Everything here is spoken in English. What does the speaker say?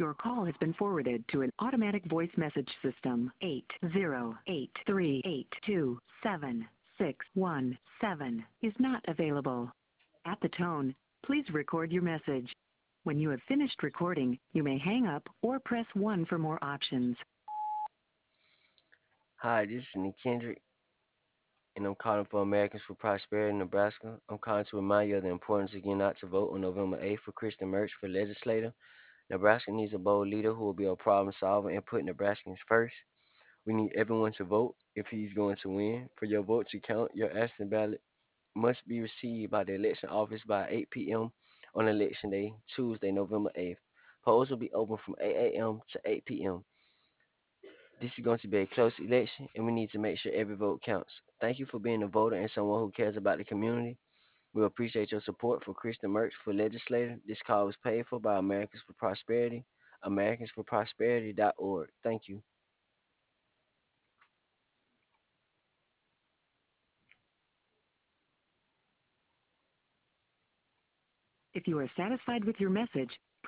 Your call has been forwarded to an automatic voice message system. 808-382-7617 is not available. At the tone, please record your message. When you have finished recording, you may hang up or press 1 for more options. Hi, this is Nick Kendrick, and I'm calling for Americans for Prosperity, Nebraska. I'm calling to remind you of the importance of getting out to vote on November 8th for Kristen Mertz for legislator. Nebraska needs a bold leader who will be a problem solver and put Nebraskans first. We need everyone to vote if he's going to win. For your vote to count, your absentee ballot must be received by the election office by 8 p.m. on election day, Tuesday, November 8th. Polls will be open from 8 a.m. to 8 p.m. This is going to be a close election, and we need to make sure every vote counts. Thank you for being a voter and someone who cares about the community. We appreciate your support for Kristen Mertz for legislator. This call was paid for by Americans for Prosperity, AmericansForProsperity.org. Thank you. If you are satisfied with your message,